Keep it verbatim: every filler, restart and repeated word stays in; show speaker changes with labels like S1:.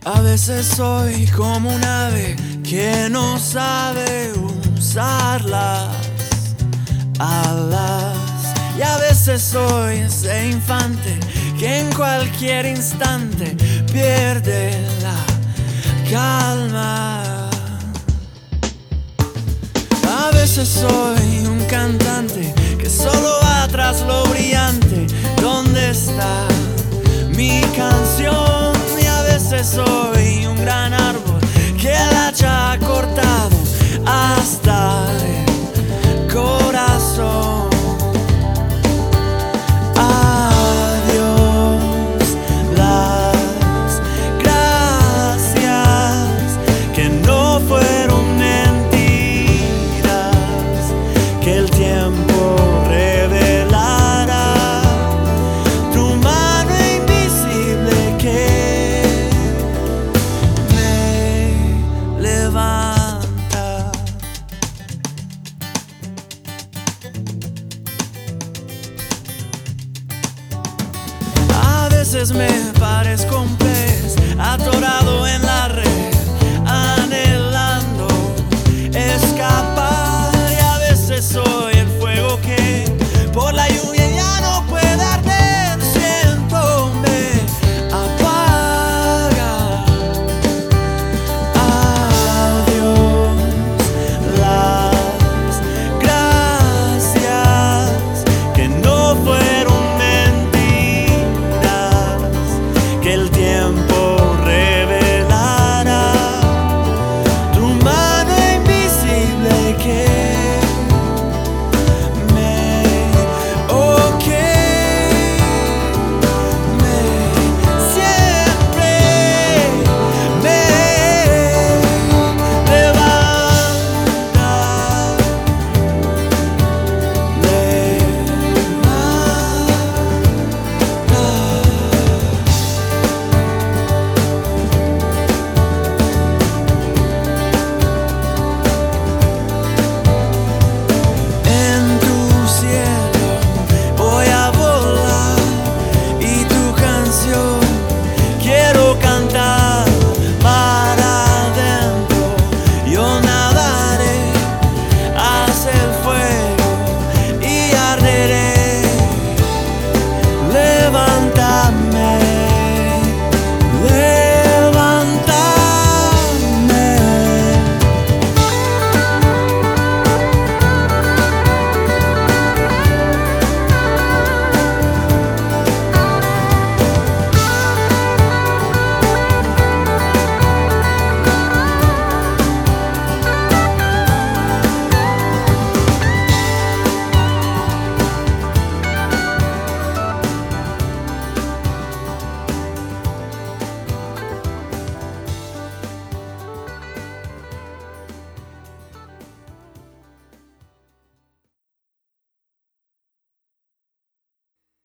S1: A veces soy como un ave que no sabe usar las alas. Y a veces soy ese infante que en cualquier instante pierde la calma. A veces soy un cantante que solo va tras lo brillante. ¿Dónde está mi canción? Y a veces soy un gran árbol que el hacha ha cortado hasta el corazón. A veces me parezco un pez atorado en la red.